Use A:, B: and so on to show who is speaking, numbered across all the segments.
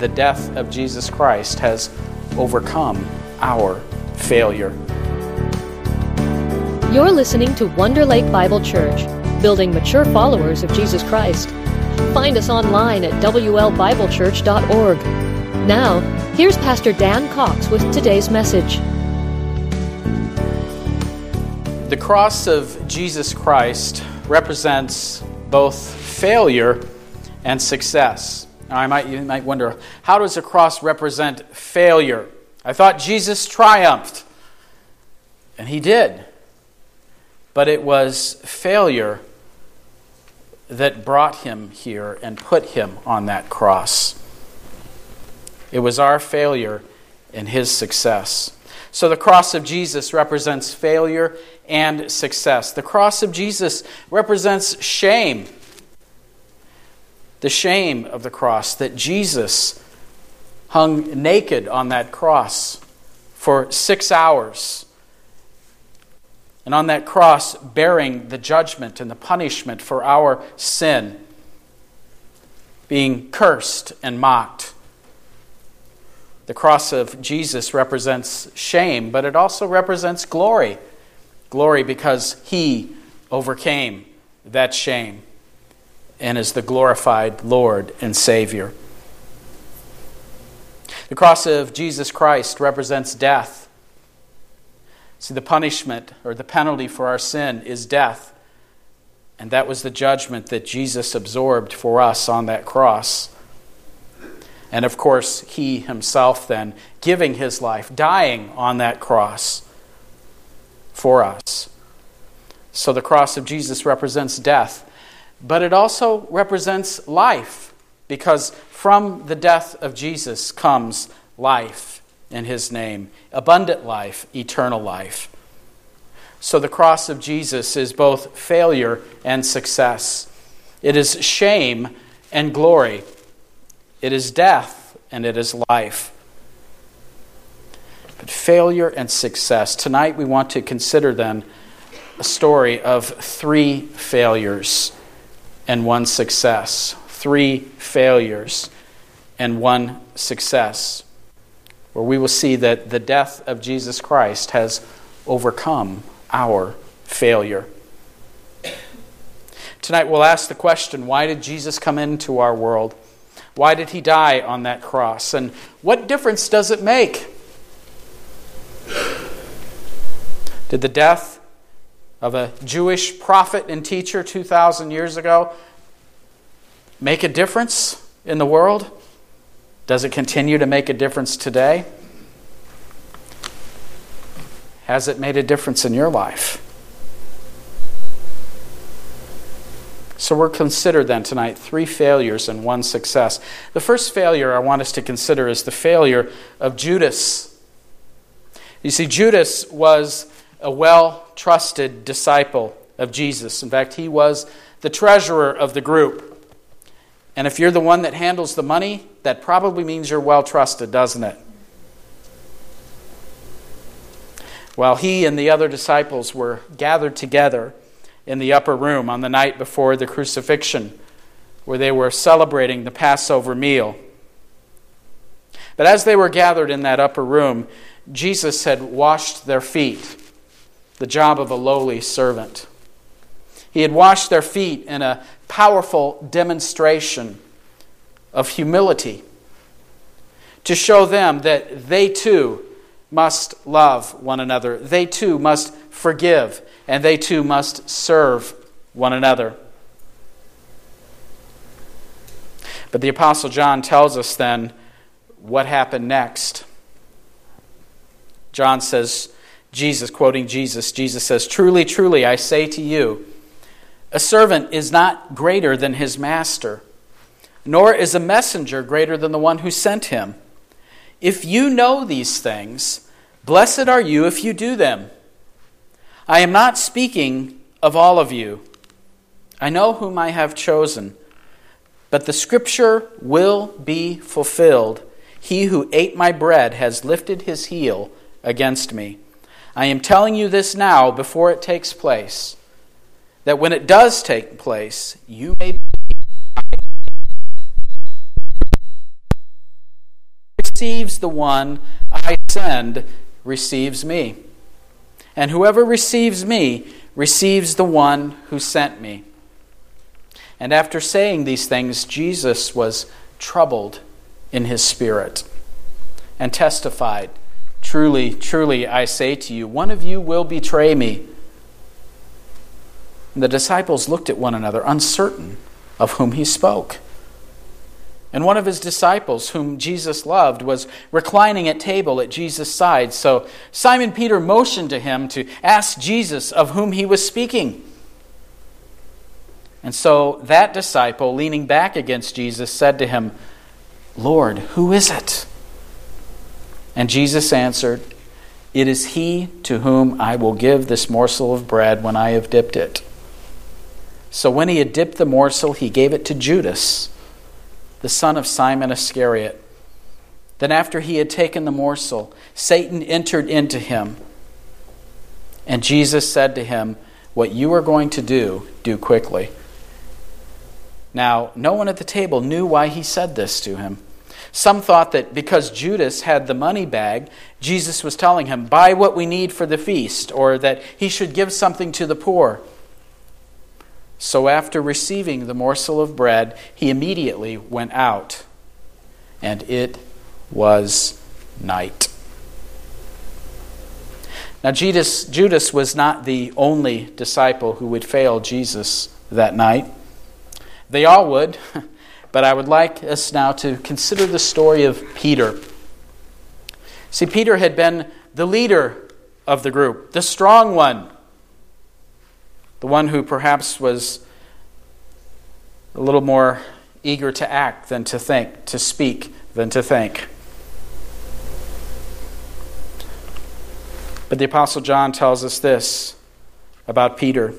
A: the death of Jesus Christ has overcome our failure.
B: You're listening to Wonder Lake Bible Church, building mature followers of Jesus Christ. Find us online at WLBibleChurch.org. Now, here's Pastor Dan Cox with today's message.
A: The cross of Jesus Christ represents both failure and success. Now, you might wonder, how does a cross represent failure? I thought Jesus triumphed, and he did. But it was failure that brought him here and put him on that cross. It was our failure and his success. So the cross of Jesus represents failure and success. The cross of Jesus represents shame. The shame of the cross, that Jesus hung naked on that cross for 6 hours. And on that cross, bearing the judgment and the punishment for our sin, being cursed and mocked. The cross of Jesus represents shame, but it also represents glory. Glory because he overcame that shame and is the glorified Lord and Savior. The cross of Jesus Christ represents death. See, the punishment or the penalty for our sin is death. And that was the judgment that Jesus absorbed for us on that cross. And of course, he himself then giving his life, dying on that cross for us. So the cross of Jesus represents death, but it also represents life, because from the death of Jesus comes life in his name, abundant life, eternal life. So the cross of Jesus is both failure and success. It is shame and glory. It is death and it is life. But failure and success. Tonight we want to consider then a story of 3 failures and 1 success. 3 failures and 1 success. Where we will see that the death of Jesus Christ has overcome our failure. Tonight we'll ask the question, why did Jesus come into our world? Why did he die on that cross? And what difference does it make? Did the death of a Jewish prophet and teacher 2,000 years ago make a difference in the world? Does it continue to make a difference today? Has it made a difference in your life? So we'll consider then tonight 3 failures and 1 success. The first failure I want us to consider is the failure of Judas. You see, Judas was a well-trusted disciple of Jesus. In fact, he was the treasurer of the group. And if you're the one that handles the money, that probably means you're well-trusted, doesn't it? While he and the other disciples were gathered together in the upper room on the night before the crucifixion, where they were celebrating the Passover meal. But as they were gathered in that upper room, Jesus had washed their feet, the job of a lowly servant. He had washed their feet in a powerful demonstration of humility to show them that they too must love one another. They too must forgive, and they too must serve one another. But the Apostle John tells us then what happened next. John says, quoting Jesus says, "Truly, truly, I say to you, a servant is not greater than his master, nor is a messenger greater than the one who sent him. If you know these things, blessed are you if you do them. I am not speaking of all of you. I know whom I have chosen, but the scripture will be fulfilled. He who ate my bread has lifted his heel against me. I am telling you this now before it takes place, that when it does take place, you may be receives the one I send receives me. And whoever receives me receives the one who sent me." And after saying these things, Jesus was troubled in his spirit and testified, "Truly, truly, I say to you, one of you will betray me." And the disciples looked at one another, uncertain of whom he spoke. And one of his disciples, whom Jesus loved, was reclining at table at Jesus' side. So Simon Peter motioned to him to ask Jesus of whom he was speaking. And so that disciple, leaning back against Jesus, said to him, "Lord, who is it?" And Jesus answered, "It is he to whom I will give this morsel of bread when I have dipped it." So when he had dipped the morsel, he gave it to Judas, the son of Simon Iscariot. Then after he had taken the morsel, Satan entered into him. And Jesus said to him, "What you are going to do, do quickly." Now, no one at the table knew why he said this to him. Some thought that because Judas had the money bag, Jesus was telling him, "Buy what we need for the feast," or that he should give something to the poor. So after receiving the morsel of bread, he immediately went out, and it was night. Now Judas was not the only disciple who would fail Jesus that night. They all would, but I would like us now to consider the story of Peter. See, Peter had been the leader of the group, the strong one, the one who perhaps was a little more eager to act than to think, to speak than to think. But the Apostle John tells us this about Peter.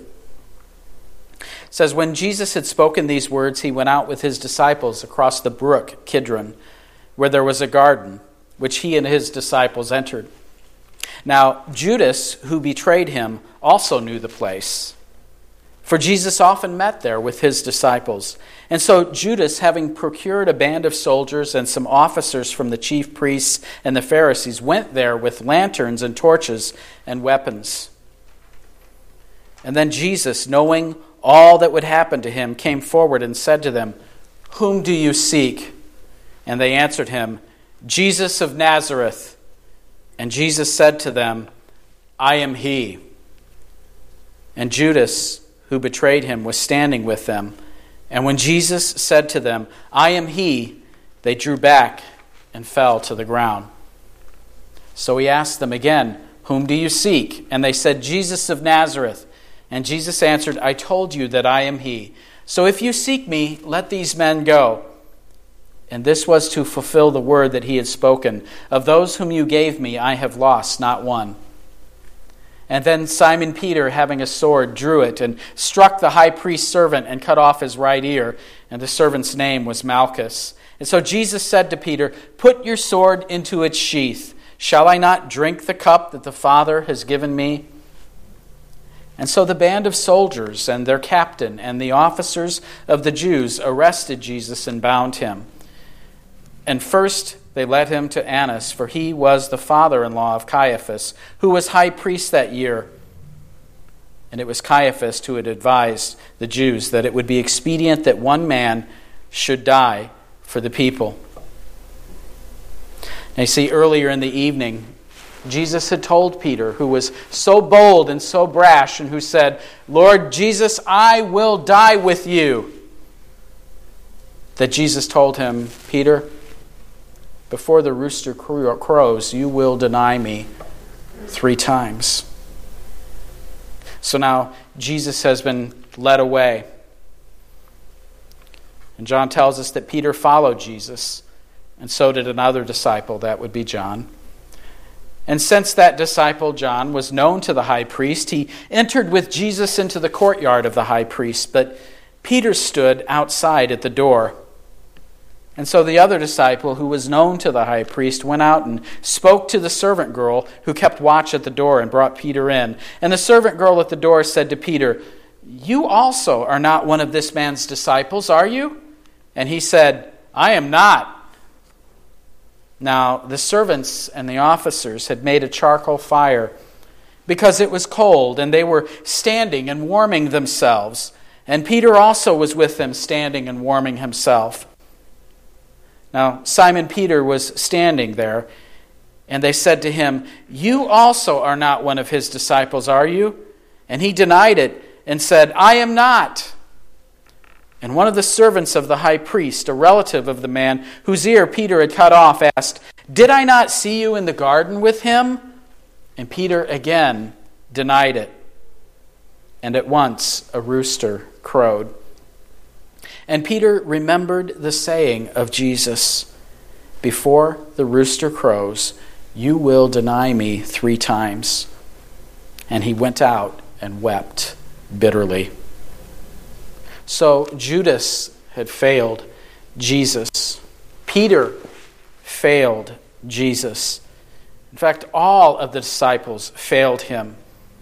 A: It says, "When Jesus had spoken these words, he went out with his disciples across the brook Kidron, where there was a garden, which he and his disciples entered. Now Judas, who betrayed him, also knew the place, for Jesus often met there with his disciples. And so Judas, having procured a band of soldiers and some officers from the chief priests and the Pharisees, went there with lanterns and torches and weapons. And then Jesus, knowing all that would happen to him, came forward and said to them, 'Whom do you seek?' And they answered him, 'Jesus of Nazareth.' And Jesus said to them, 'I am he.' And Judas, who betrayed him, was standing with them. And when Jesus said to them, 'I am he,' they drew back and fell to the ground. So he asked them again, 'Whom do you seek?' And they said, 'Jesus of Nazareth.' And Jesus answered, 'I told you that I am he. So if you seek me, let these men go.' And this was to fulfill the word that he had spoken, 'Of those whom you gave me, I have lost not one.' And then Simon Peter, having a sword, drew it and struck the high priest's servant and cut off his right ear. And the servant's name was Malchus. And so Jesus said to Peter, 'Put your sword into its sheath. Shall I not drink the cup that the Father has given me?' And so the band of soldiers and their captain and the officers of the Jews arrested Jesus and bound him. And first they led him to Annas, for he was the father-in-law of Caiaphas, who was high priest that year. And it was Caiaphas who had advised the Jews that it would be expedient that one man should die for the people. Now you see, earlier in the evening, Jesus had told Peter, who was so bold and so brash, and who said, 'Lord Jesus, I will die with you,' that Jesus told him, 'Peter, before the rooster crows, you will deny me 3 times. So now Jesus has been led away. And John tells us that Peter followed Jesus, and so did another disciple, that would be John. And since that disciple, John, was known to the high priest, he entered with Jesus into the courtyard of the high priest, but Peter stood outside at the door. And so the other disciple, who was known to the high priest, went out and spoke to the servant girl who kept watch at the door and brought Peter in. And the servant girl at the door said to Peter, 'You also are not one of this man's disciples, are you?' And he said, 'I am not.' Now the servants and the officers had made a charcoal fire because it was cold, and they were standing and warming themselves. And Peter also was with them, standing and warming himself. Now Simon Peter was standing there, and they said to him, "You also are not one of his disciples, are you?" And he denied it and said, "I am not." And one of the servants of the high priest, a relative of the man whose ear Peter had cut off, asked, "Did I not see you in the garden with him?" And Peter again denied it. And at once a rooster crowed. And Peter remembered the saying of Jesus, "Before the rooster crows, you will deny me 3 times." And he went out and wept bitterly. So Judas had failed Jesus. Peter failed Jesus. In fact, all of the disciples failed him.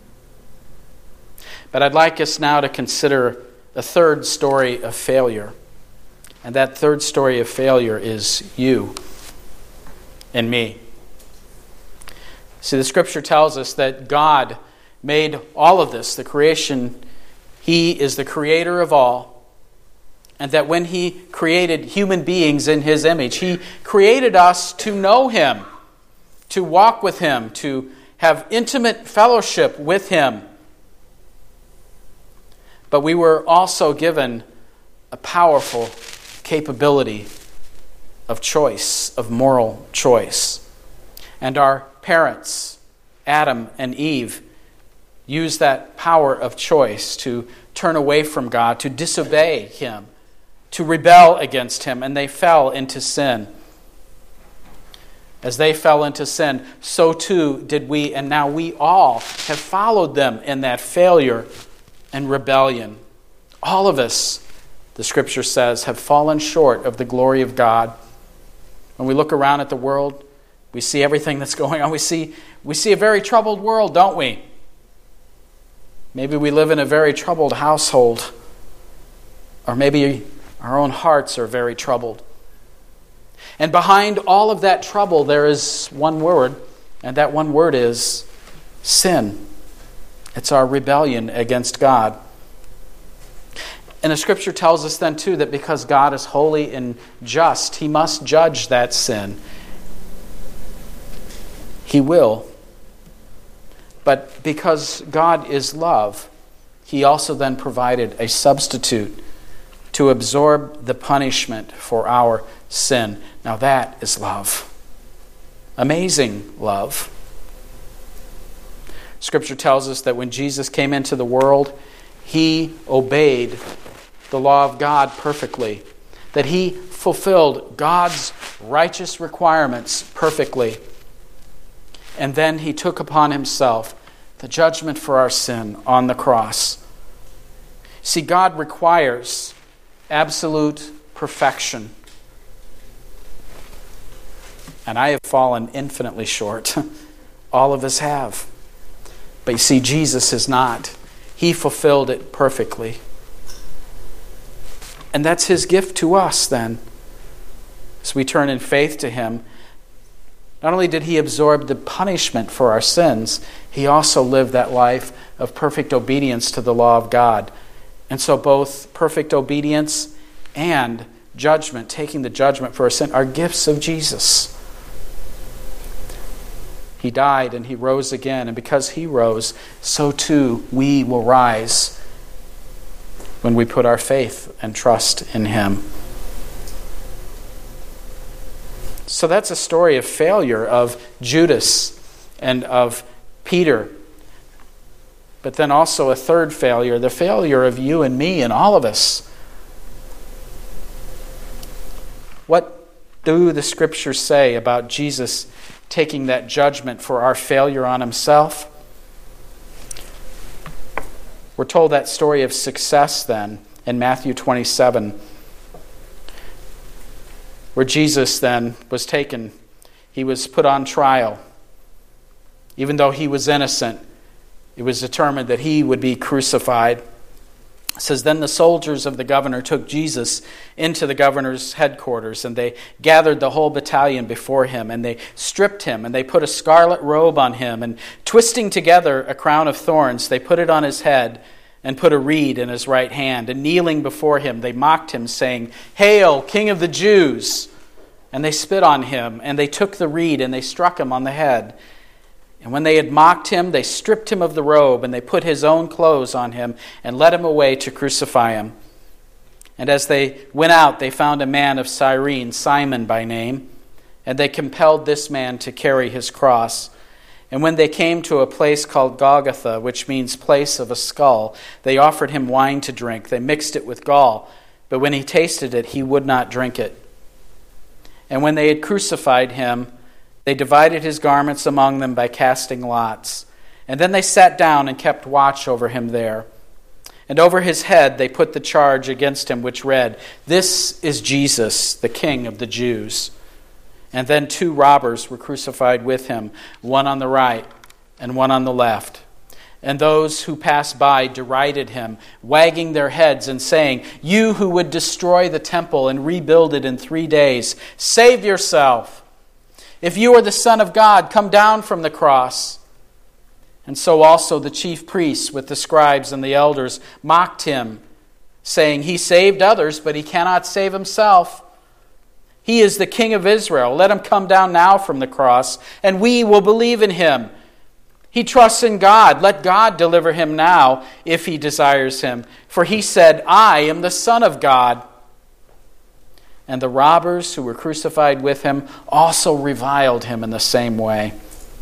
A: But I'd like us now to consider a third story of failure. And that third story of failure is you and me. See, the Scripture tells us that God made all of this, the creation. He is the creator of all. And that when He created human beings in His image, He created us to know Him, to walk with Him, to have intimate fellowship with Him. But we were also given a powerful capability of choice, of moral choice. And our parents, Adam and Eve, used that power of choice to turn away from God, to disobey Him, to rebel against Him, and they fell into sin. As they fell into sin, so too did we, and now we all have followed them in that failure and rebellion. All of us, the Scripture says, have fallen short of the glory of God. When we look around at the world, we see everything that's going on. We see a very troubled world, don't we? Maybe we live in a very troubled household. Or maybe our own hearts are very troubled. And behind all of that trouble, there is one word, and that one word is sin. It's our rebellion against God. And the Scripture tells us then too that because God is holy and just, He must judge that sin. He will. But because God is love, He also then provided a substitute to absorb the punishment for our sin. Now that is love. Amazing love. Scripture tells us that when Jesus came into the world, He obeyed the law of God perfectly, that He fulfilled God's righteous requirements perfectly. And then He took upon Himself the judgment for our sin on the cross. See, God requires absolute perfection. And I have fallen infinitely short. All of us have. But you see, Jesus is not. He fulfilled it perfectly. And that's His gift to us then. As we turn in faith to Him, not only did He absorb the punishment for our sins, He also lived that life of perfect obedience to the law of God. And so both perfect obedience and judgment, taking the judgment for our sin, are gifts of Jesus. He died and He rose again, and because He rose, so too we will rise when we put our faith and trust in Him. So that's a story of failure of Judas and of Peter. But then also a third failure, the failure of you and me and all of us. What do the Scriptures say about Jesus taking that judgment for our failure on Himself? We're told that story of success then in Matthew 27, where Jesus then was taken. He was put on trial. Even though He was innocent, it was determined that He would be crucified. It says, then the soldiers of the governor took Jesus into the governor's headquarters, and they gathered the whole battalion before him, and they stripped him, and they put a scarlet robe on him, and twisting together a crown of thorns, they put it on his head, and put a reed in his right hand. And kneeling before him, they mocked him, saying, Hail, King of the Jews! And they spit on him, and they took the reed, and they struck him on the head. And when they had mocked him, they stripped him of the robe, and they put his own clothes on him, and led him away to crucify him. And as they went out, they found a man of Cyrene, Simon by name, and they compelled this man to carry his cross. And when they came to a place called Golgotha, which means place of a skull, they offered him wine to drink. They mixed it with gall, but when he tasted it, he would not drink it. And when they had crucified him, they divided his garments among them by casting lots. And then they sat down and kept watch over him there. And over his head they put the charge against him, which read, This is Jesus, the King of the Jews. And then 2 robbers were crucified with him, one on the right and one on the left. And those who passed by derided him, wagging their heads and saying, You who would destroy the temple and rebuild it in 3 days, save yourself. If you are the Son of God, come down from the cross. And so also the chief priests with the scribes and the elders mocked him, saying, He saved others, but he cannot save himself. He is the King of Israel. Let him come down now from the cross, and we will believe in him. He trusts in God. Let God deliver him now, if he desires him. For he said, I am the Son of God. And the robbers who were crucified with him also reviled him in the same way.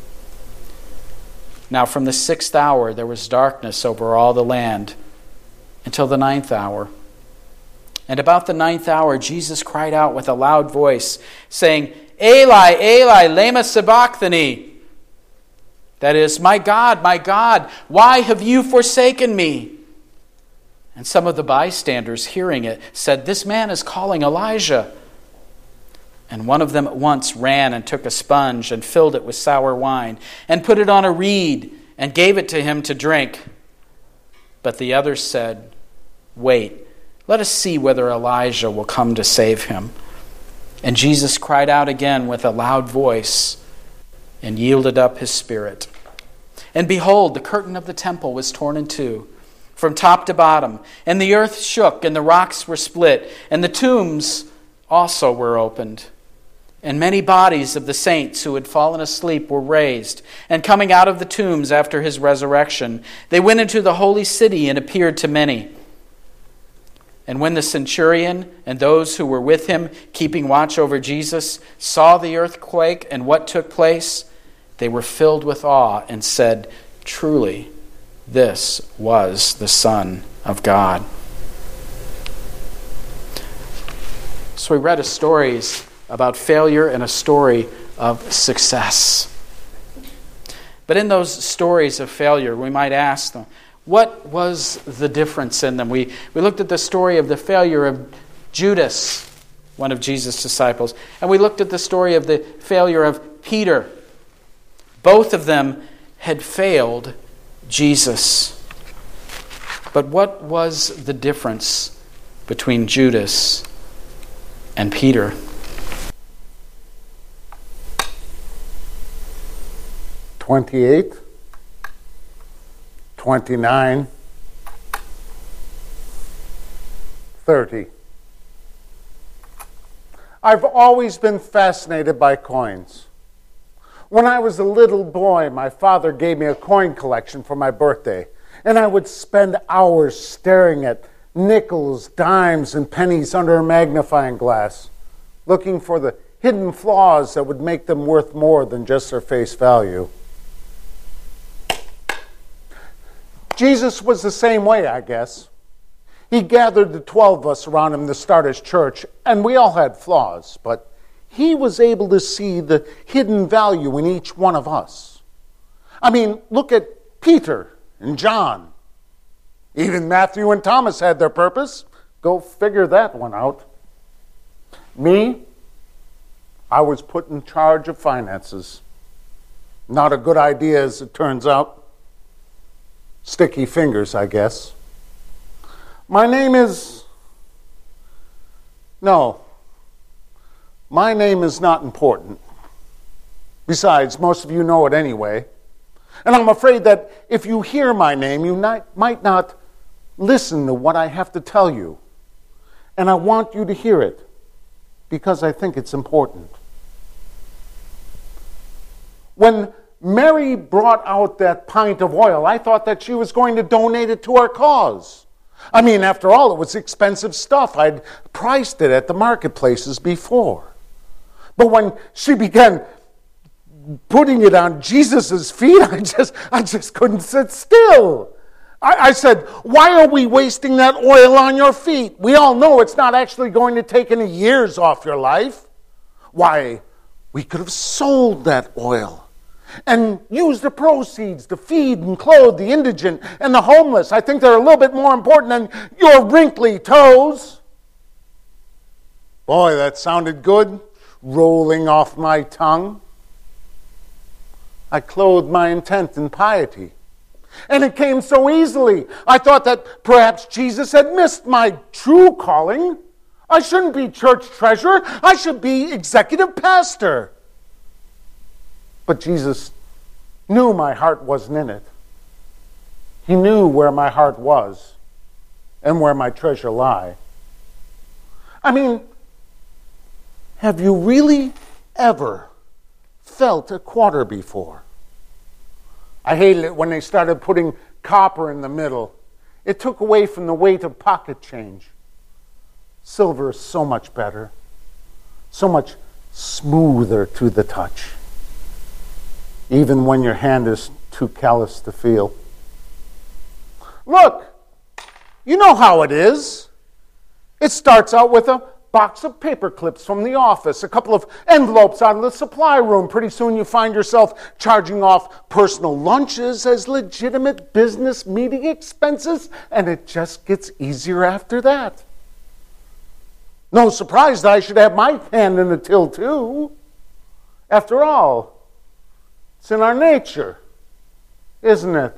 A: Now from the 6th hour there was darkness over all the land until the 9th hour. And about the 9th hour Jesus cried out with a loud voice, saying, Eli, Eli, lema sabachthani. That is, my God, why have you forsaken me? And some of the bystanders, hearing it, said, This man is calling Elijah. And one of them at once ran and took a sponge and filled it with sour wine and put it on a reed and gave it to him to drink. But the others said, Wait, let us see whether Elijah will come to save him. And Jesus cried out again with a loud voice and yielded up his spirit. And behold, the curtain of the temple was torn in two, from top to bottom, and the earth shook, and the rocks were split, and the tombs also were opened. And many bodies of the saints who had fallen asleep were raised, and coming out of the tombs after his resurrection, they went into the holy city and appeared to many. And when the centurion and those who were with him, keeping watch over Jesus, saw the earthquake and what took place, they were filled with awe and said, Truly, this was the Son of God. So we read stories about failure and a story of success. But in those stories of failure, we might ask them, what was the difference in them? We looked at the story of the failure of Judas, one of Jesus' disciples, and we looked at the story of the failure of Peter. Both of them had failed Jesus. But what was the difference between Judas and Peter?
C: "28, 29, 30. I've always been fascinated by coins. When I was a little boy, my father gave me a coin collection for my birthday, and I would spend hours staring at nickels, dimes, and pennies under a magnifying glass, looking for the hidden flaws that would make them worth more than just their face value. Jesus was the same way, I guess. He gathered the 12 of us around him to start his church, and we all had flaws, but he was able to see the hidden value in each one of us. I mean, look at Peter and John. Even Matthew and Thomas had their purpose. Go figure that one out. Me, I was put in charge of finances. Not a good idea, as it turns out. Sticky fingers, I guess. My name is... No. My name is not important. Besides, most of you know it anyway. And I'm afraid that if you hear my name, you might not listen to what I have to tell you. And I want you to hear it, because I think it's important. When Mary brought out that pint of oil, I thought that she was going to donate it to our cause. I mean, after all, it was expensive stuff. I'd priced it at the marketplaces before. But when she began putting it on Jesus' feet, I just couldn't sit still. I said, why are we wasting that oil on your feet? We all know it's not actually going to take any years off your life. Why, we could have sold that oil and used the proceeds to feed and clothe the indigent and the homeless. I think they're a little bit more important than your wrinkly toes. Boy, that sounded good, rolling off my tongue. I clothed my intent in piety. And it came so easily. I thought that perhaps Jesus had missed my true calling. I shouldn't be church treasurer. I should be executive pastor. But Jesus knew my heart wasn't in it. He knew where my heart was and where my treasure lay. I mean, have you really ever felt a quarter before? I hated it when they started putting copper in the middle. It took away from the weight of pocket change. Silver is so much better, so much smoother to the touch, even when your hand is too callous to feel. Look, you know how it is. It starts out with a box of paper clips from the office, a couple of envelopes out of the supply room. Pretty soon you find yourself charging off personal lunches as legitimate business meeting expenses, and it just gets easier after that. No surprise that I should have my hand in the till too. After all, it's in our nature, isn't it?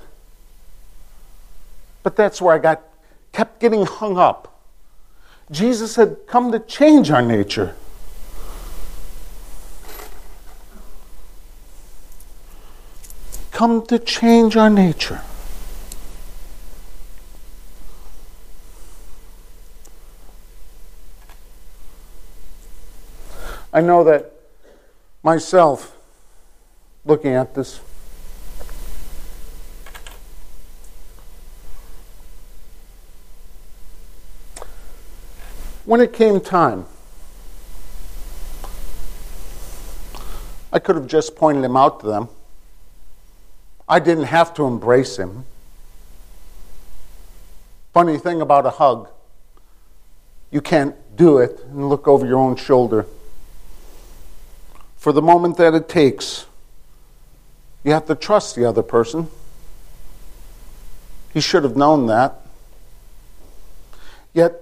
C: But that's where I kept getting hung up. Jesus had come to change our nature. Come to change our nature. I know that myself, looking at this, when it came time, I could have just pointed him out to them. I didn't have to embrace him. Funny thing about a hug, you can't do it and look over your own shoulder. For the moment that it takes, you have to trust the other person. He should have known that. Yet,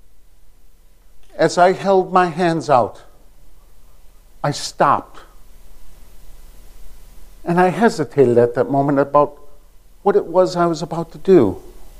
C: as I held my hands out, I stopped. And I hesitated at that moment about what it was I was about to do.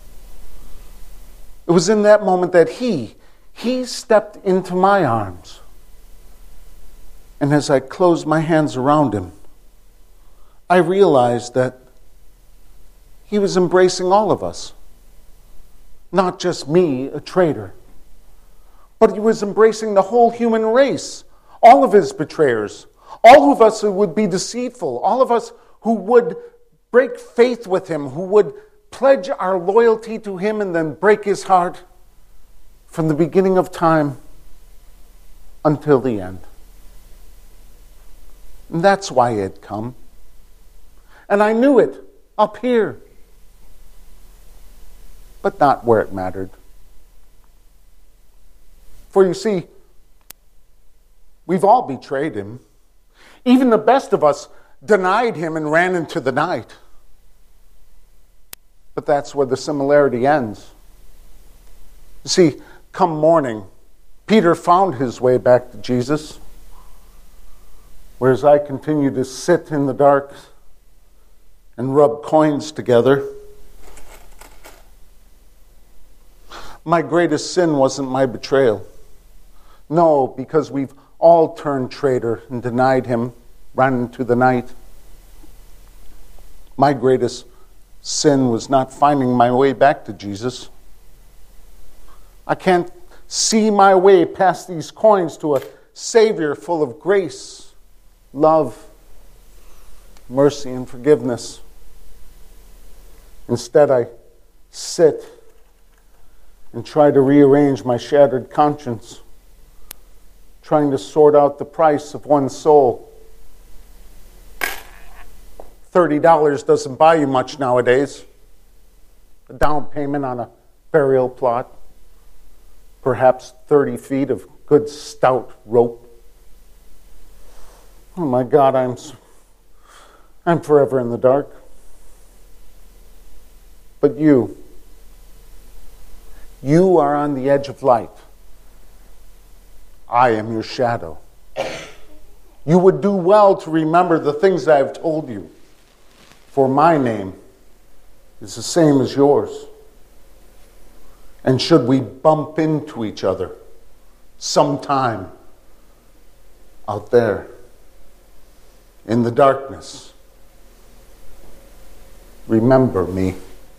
C: It was in that moment that he stepped into my arms. And as I closed my hands around him, I realized that he was embracing all of us. Not just me, a traitor. But he was embracing the whole human race, all of his betrayers, all of us who would be deceitful, all of us who would break faith with him, who would pledge our loyalty to him and then break his heart from the beginning of time until the end. And that's why he had come. And I knew it up here, but not where it mattered. For you see, we've all betrayed him. Even the best of us denied him and ran into the night. But that's where the similarity ends. You see, come morning, Peter found his way back to Jesus, whereas I continued to sit in the dark and rub coins together. my greatest sin wasn't my betrayal. No, because we've all turned traitor and denied him, ran into the night. My greatest sin was not finding my way back to Jesus. I can't see my way past these coins to a Savior full of grace, love, mercy, and forgiveness. Instead, I sit and try to rearrange my shattered conscience, trying to sort out the price of one soul. $30 doesn't buy you much nowadays. A down payment on a burial plot, perhaps 30 feet of good stout rope. Oh my God, I'm forever in the dark. But you are on the edge of light. I am your shadow. You would do well to remember the things I have told you, for my name is the same as yours. And should we bump into each other sometime out there in the darkness, remember me.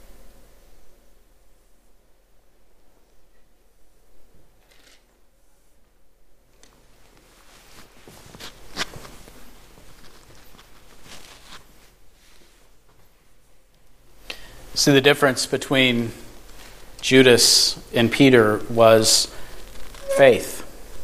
A: See, the difference between Judas and Peter was faith.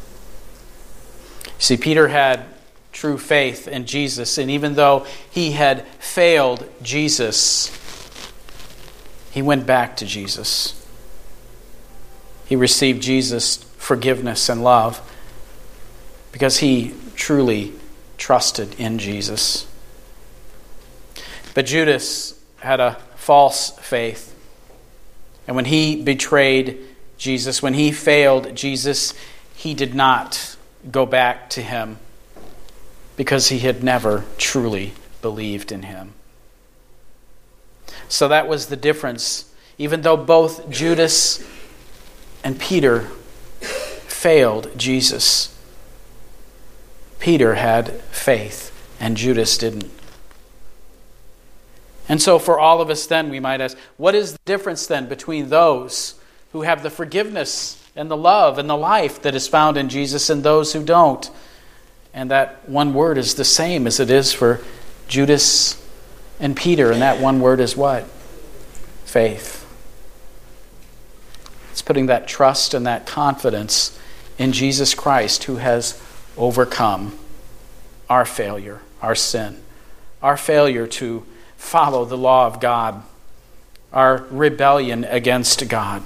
A: See, Peter had true faith in Jesus, and even though he had failed Jesus, he went back to Jesus. He received Jesus' forgiveness and love because he truly trusted in Jesus. But Judas had a false faith. And when he betrayed Jesus, when he failed Jesus, he did not go back to him because he had never truly believed in him. So that was the difference. Even though both Judas and Peter failed Jesus, Peter had faith and Judas didn't. And so for all of us then, we might ask, what is the difference then between those who have the forgiveness and the love and the life that is found in Jesus and those who don't? And that one word is the same as it is for Judas and Peter, and that one word is what? Faith. It's putting that trust and that confidence in Jesus Christ, who has overcome our failure, our sin, our failure to follow the law of God, our rebellion against God.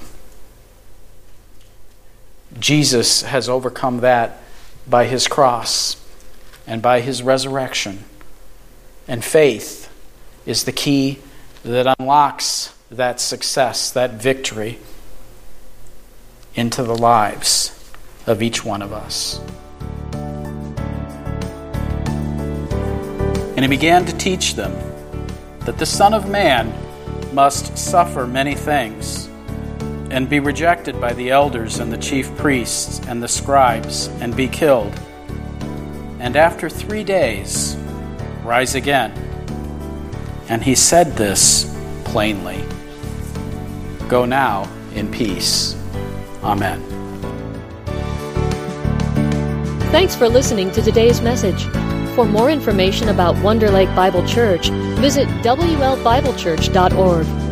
A: Jesus has overcome that by his cross and by his resurrection. And faith is the key that unlocks that success, that victory into the lives of each one of us. And he began to teach them that the Son of Man must suffer many things and be rejected by the elders and the chief priests and the scribes and be killed, and after 3 days rise again. And he said this plainly. Go now in peace. Amen.
B: Thanks for listening to today's message. For more information about Wonder Lake Bible Church, visit WLBibleChurch.org.